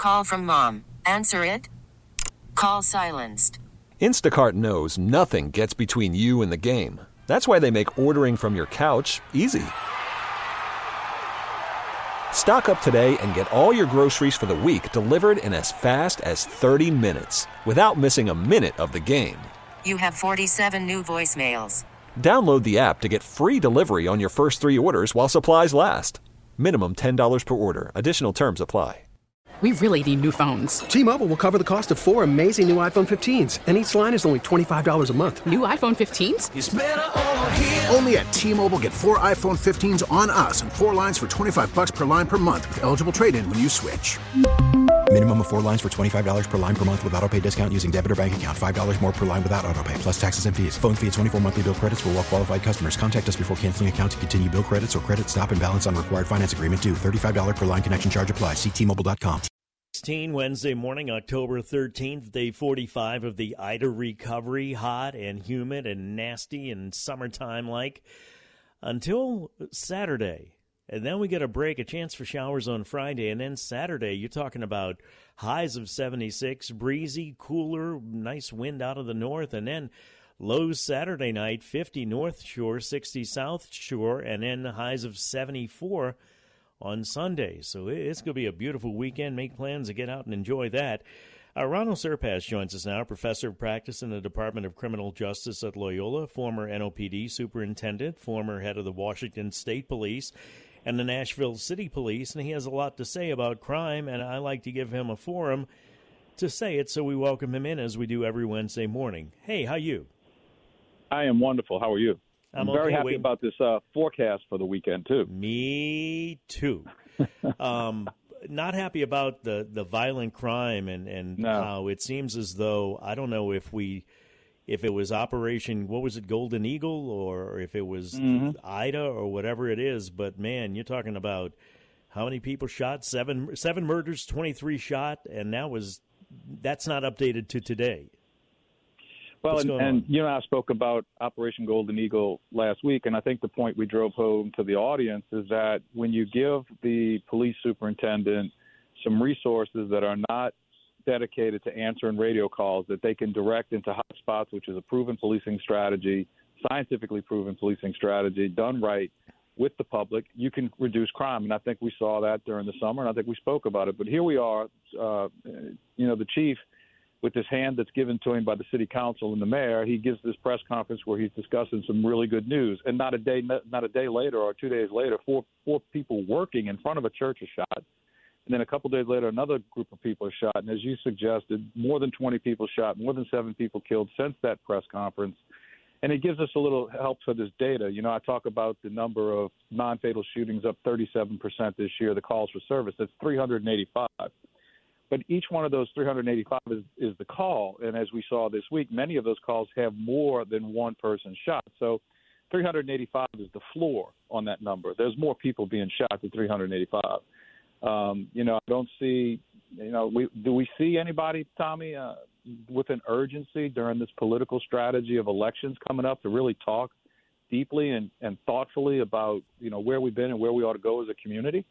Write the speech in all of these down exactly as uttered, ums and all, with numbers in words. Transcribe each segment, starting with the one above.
Call from mom. Answer it. Call silenced. Instacart knows nothing gets between you and the game. That's why they make ordering from your couch easy. Stock up today and get all your groceries for the week delivered in as fast as thirty minutes without missing a minute of the game. You have forty-seven new voicemails. Download the app to get free delivery on your first three orders while supplies last. Minimum ten dollars per order. Additional terms apply. We really need new phones. T-Mobile will cover the cost of four amazing new iPhone fifteens, and each line is only twenty-five dollars a month. New iPhone fifteens? It's better over here. Only at T-Mobile, get four iPhone fifteens on us and four lines for twenty-five bucks per line per month with eligible trade-in when you switch. Minimum of four lines for twenty-five dollars per line per month with autopay discount using debit or bank account. five dollars more per line without autopay, plus taxes and fees. Phone fee at twenty-four monthly bill credits for well-qualified customers. Contact us before canceling account to continue bill credits or credit stop and balance on required finance agreement due. thirty-five dollars per line connection charge applies. See T Mobile dot com. Wednesday morning, October thirteenth, day forty-five of the Ida recovery, hot and humid and nasty and summertime-like, until Saturday. And then we get a break, a chance for showers on Friday, and then Saturday, you're talking about highs of seventy-six, breezy, cooler, nice wind out of the north, and then lows Saturday night, fifty North Shore, sixty South Shore, and then highs of seventy-four on Sunday. So it's going to be a beautiful weekend. Make plans to get out and enjoy that. Uh, Ronald Serpas joins us now, professor of practice in the Department of Criminal Justice at Loyola, former N O P D superintendent, former head of the Washington State Police and the Nashville City Police, and he has a lot to say about crime, and I like to give him a forum to say it, so we welcome him in as we do every Wednesday morning. Hey, how you? I am wonderful. How are you? I'm, I'm very okay, happy wait. about this uh, forecast for the weekend, too. Me too. um, not happy about the, the violent crime and, and no. how it seems as though, I don't know if we, if it was Operation, what was it, Golden Eagle, or if it was mm-hmm. Ida or whatever it is, but man, you're talking about how many people shot, seven, seven murders, twenty-three shot, and that was, that's not updated to today. Well, and, and you know, I spoke about Operation Golden Eagle last week, and I think the point we drove home to the audience is that when you give the police superintendent some resources that are not dedicated to answering radio calls that they can direct into hot spots, which is a proven policing strategy, scientifically proven policing strategy, done right with the public, you can reduce crime. And I think we saw that during the summer, and I think we spoke about it. But here we are, uh, you know, the chief, with this hand that's given to him by the city council and the mayor, he gives this press conference where he's discussing some really good news. And not a day, not a day later or two days later, four four people working in front of a church are shot. And then a couple days later, another group of people are shot. And as you suggested, more than twenty people shot, more than seven people killed since that press conference. And it gives us a little help for this data. You know, I talk about the number of non-fatal shootings up thirty-seven percent this year, the calls for service. That's three hundred eighty-five. But each one of those three hundred eighty-five is, is the call. And as we saw this week, many of those calls have more than one person shot. So three hundred eighty-five is the floor on that number. There's more people being shot than three hundred eighty-five. Um, you know, I don't see, you know, we, do we see anybody, Tommy, uh, with an urgency during this political strategy of elections coming up to really talk deeply and, and thoughtfully about, you know, where we've been and where we ought to go as a community?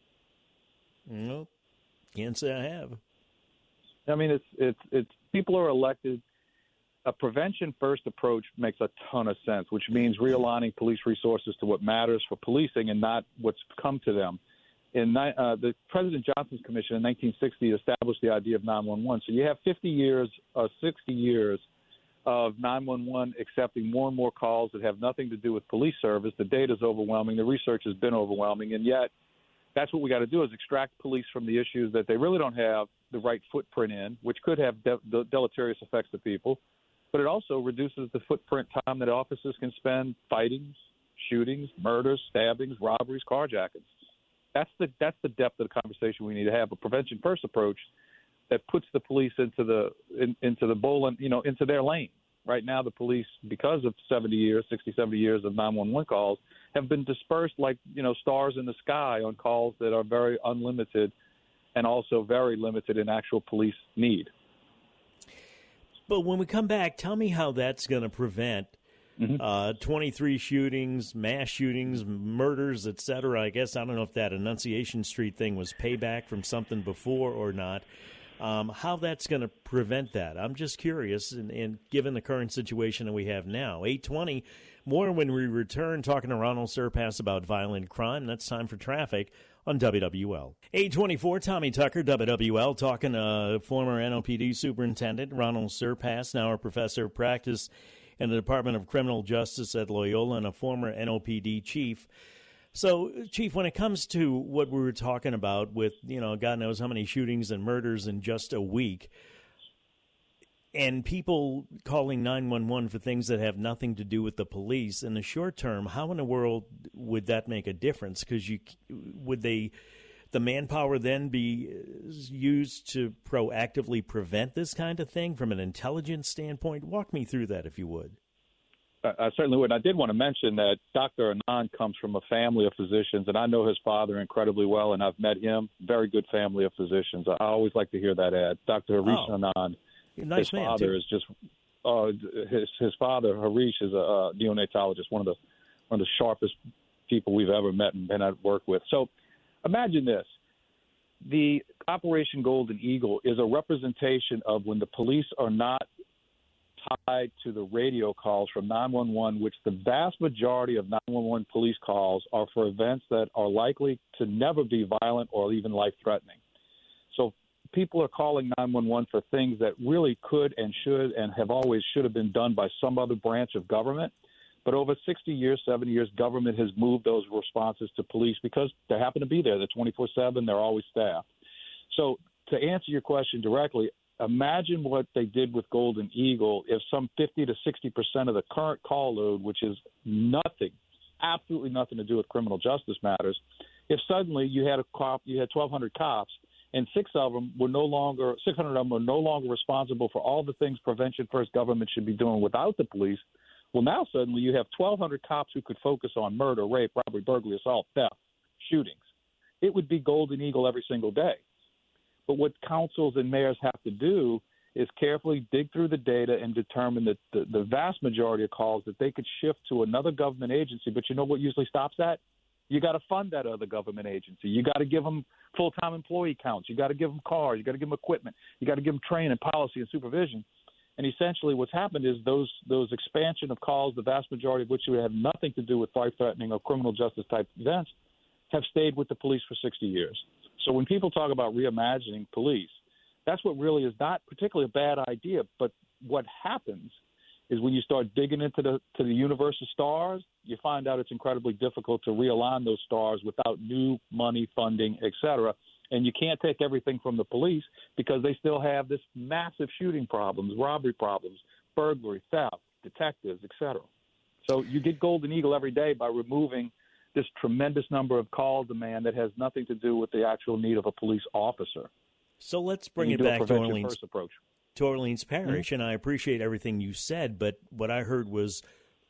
No. Can't say I have. I mean, it's it's it's people are elected. A prevention-first approach makes a ton of sense, which means realigning police resources to what matters for policing and not what's come to them. In uh, the President Johnson's Commission in nineteen sixty established the idea of nine one one. So you have fifty years or sixty years of nine one one accepting more and more calls that have nothing to do with police service. The data is overwhelming. The research has been overwhelming, and yet that's what we got to do is extract police from the issues that they really don't have the right footprint in, which could have de- de- deleterious effects to people. But it also reduces the footprint time that officers can spend fighting, shootings, murders, stabbings, robberies, carjackings. That's the that's the depth of the conversation we need to have. A prevention first approach that puts the police into the in, into the bowl and you know into their lane. Right now, the police, because of seventy years, sixty, seventy years of nine one one calls, have been dispersed like, you know, stars in the sky on calls that are very unlimited and also very limited in actual police need. But when we come back, tell me how that's going to prevent Mm-hmm. Uh, twenty-three shootings, mass shootings, murders, et cetera. I guess I don't know if that Annunciation Street thing was payback from something before or not. Um, how that's going to prevent that? I'm just curious, and, and given the current situation that we have now. eight twenty, more when we return, talking to Ronald Surpass about violent crime. That's time for traffic on W W L. eight twenty-four, Tommy Tucker, W W L, talking to uh, former N O P D Superintendent Ronald Surpass, now a professor of practice in the Department of Criminal Justice at Loyola and a former N O P D chief. So, Chief, when it comes to what we were talking about with, you know, God knows how many shootings and murders in just a week, and people calling nine one one for things that have nothing to do with the police, in the short term, how in the world would that make a difference? Because you would they, the manpower then be used to proactively prevent this kind of thing from an intelligence standpoint? Walk me through that, if you would. I certainly would. I did want to mention that Doctor Anand comes from a family of physicians, and I know his father incredibly well, and I've met him. Very good family of physicians. I always like to hear that ad. Doctor Harish oh, Anand, nice his man, father too. is just uh, his his father Harish is a uh, neonatologist, one of the one of the sharpest people we've ever met and been at work with. So, imagine this: the Operation Golden Eagle is a representation of when the police are not tied to the radio calls from nine one one, which the vast majority of nine one one police calls are for events that are likely to never be violent or even life-threatening. So people are calling nine one one for things that really could and should and have always should have been done by some other branch of government. But over sixty years, seventy years, government has moved those responses to police because they happen to be there. They're twenty-four seven. They're always staffed. So to answer your question directly, imagine what they did with Golden Eagle if some fifty to sixty percent of the current call load, which is nothing, absolutely nothing to do with criminal justice matters, if suddenly you had a cop, you had twelve hundred cops, and six of them were no longer, six hundred of them were no longer responsible for all the things Prevention First government should be doing without the police. Well, now suddenly you have twelve hundred cops who could focus on murder, rape, robbery, burglary, assault, theft, shootings. It would be Golden Eagle every single day. But what councils and mayors have to do is carefully dig through the data and determine that the, the vast majority of calls that they could shift to another government agency. But you know what usually stops that? You got to fund that other government agency. You got to give them full-time employee counts. You got to give them cars. You got to give them equipment. You got to give them training, policy, and supervision. And essentially what's happened is those those expansion of calls, the vast majority of which would have nothing to do with life-threatening or criminal justice-type events, have stayed with the police for sixty years. So when people talk about reimagining police, that's what really is not particularly a bad idea. But what happens is when you start digging into the to the universe of stars, you find out it's incredibly difficult to realign those stars without new money, funding, et cetera. And you can't take everything from the police because they still have this massive shooting problems, robbery problems, burglary, theft, detectives, et cetera. So you get Golden Eagle every day by removing this tremendous number of call demand that has nothing to do with the actual need of a police officer. So let's bring it back to Orleans, approach. to Orleans Parish, Mm-hmm. and I appreciate everything you said, but what I heard was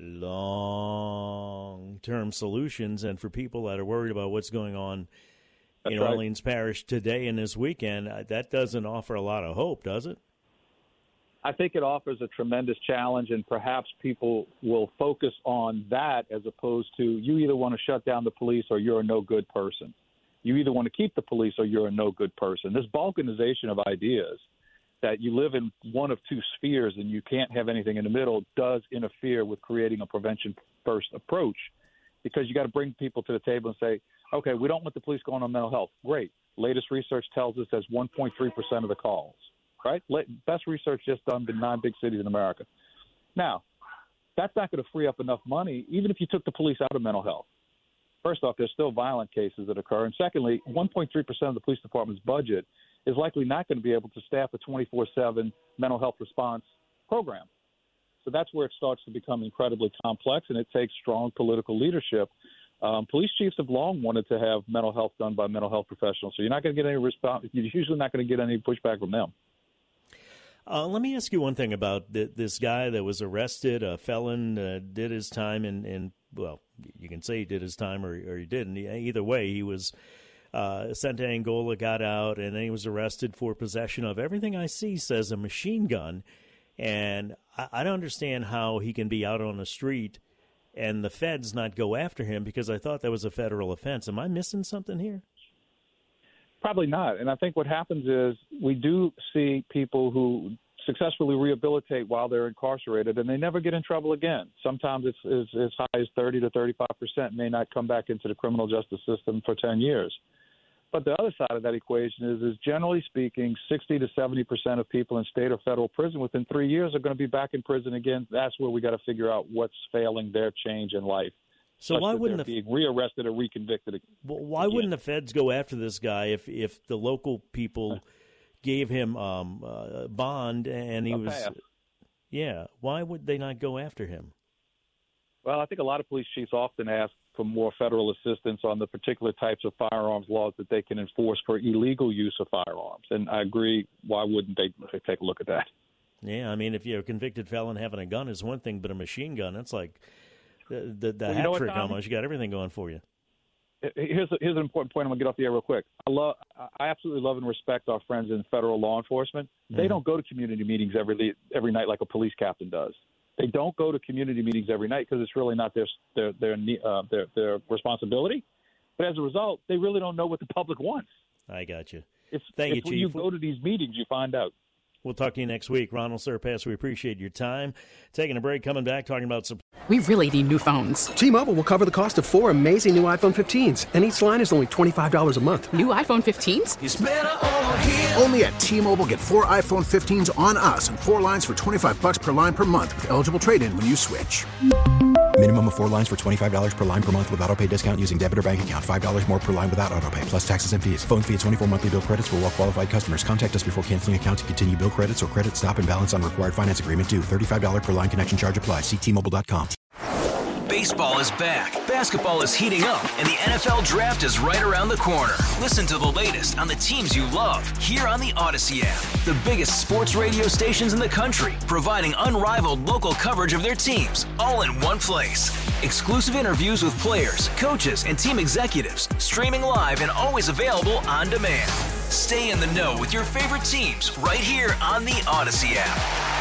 long-term solutions, and for people that are worried about what's going on That's in right. Orleans Parish today and this weekend, that doesn't offer a lot of hope, does it? I think it offers a tremendous challenge, and perhaps people will focus on that as opposed to you either want to shut down the police or you're a no-good person. You either want to keep the police or you're a no-good person. This balkanization of ideas that you live in one of two spheres and you can't have anything in the middle does interfere with creating a prevention-first approach because you got to bring people to the table and say, okay, we don't want the police going on mental health. Great. Latest research tells us that's one point three percent of the calls. Right? Best research just done in nine big cities in America. Now, that's not going to free up enough money, even if you took the police out of mental health. First off, there's still violent cases that occur. And secondly, one point three percent of the police department's budget is likely not going to be able to staff a twenty-four seven mental health response program. So that's where it starts to become incredibly complex, and it takes strong political leadership. Um, police chiefs have long wanted to have mental health done by mental health professionals, so you're not going to get any response. You're usually not going to get any pushback from them. Uh, let me ask you one thing about th- this guy that was arrested, a felon, uh, did his time in, in, well, you can say he did his time or, or he didn't. Either way, he was uh, sent to Angola, got out, and then he was arrested for possession of, everything I see says, a machine gun. And I, I don't understand how he can be out on the street and the feds not go after him, because I thought that was a federal offense. Am I missing something here? Probably not. And I think what happens is we do see people who successfully rehabilitate while they're incarcerated, and they never get in trouble again. Sometimes it's, it's as high as thirty to thirty-five percent may not come back into the criminal justice system for ten years. But the other side of that equation is, is generally speaking, sixty to seventy percent of people in state or federal prison within three years are going to be back in prison again. That's where we got to figure out what's failing their change in life. So why wouldn't they're the, being rearrested or reconvicted? Well, why again. wouldn't the feds go after this guy if, if the local people gave him um, uh, bond and he A was, pass. yeah? Why would they not go after him? Well, I think a lot of police chiefs often ask for more federal assistance on the particular types of firearms laws that they can enforce for illegal use of firearms. And I agree. Why wouldn't they take a look at that? Yeah, I mean, if you're a convicted felon, having a gun is one thing, but a machine gun, it's like the, the, the well, hat you know trick what, almost. You got everything going for you. Here's a, here's an important point. I'm gonna get off the air real quick. I love, I absolutely love and respect our friends in federal law enforcement. They mm. don't go to community meetings every every night like a police captain does. They don't go to community meetings every night because it's really not their their their, uh, their their responsibility. But as a result, they really don't know what the public wants. I got you. It's, Thank it's you, when Chief. you go to these meetings, you find out. We'll talk to you next week. Ronald Surpass, we appreciate your time. Taking a break, coming back, talking about some. We really need new phones. T-Mobile will cover the cost of four amazing new iPhone fifteens, and each line is only twenty-five dollars a month. New iPhone fifteens? It's better over here. Only at T-Mobile, get four iPhone fifteens on us and four lines for twenty-five bucks per line per month with eligible trade-in when you switch. Minimum of four lines for twenty-five dollars per line per month with autopay discount using debit or bank account. five dollars more per line without autopay, plus taxes and fees. Phone fee at twenty-four monthly bill credits for well-qualified customers. Contact us before canceling account to continue bill credits or credit stop and balance on required finance agreement due. thirty-five dollars per line connection charge applies. See T Mobile dot com. Baseball is back, basketball is heating up, and the N F L Draft is right around the corner. Listen to the latest on the teams you love here on the Odyssey app. The biggest sports radio stations in the country, providing unrivaled local coverage of their teams, all in one place. Exclusive interviews with players, coaches, and team executives, streaming live and always available on demand. Stay in the know with your favorite teams right here on the Odyssey app.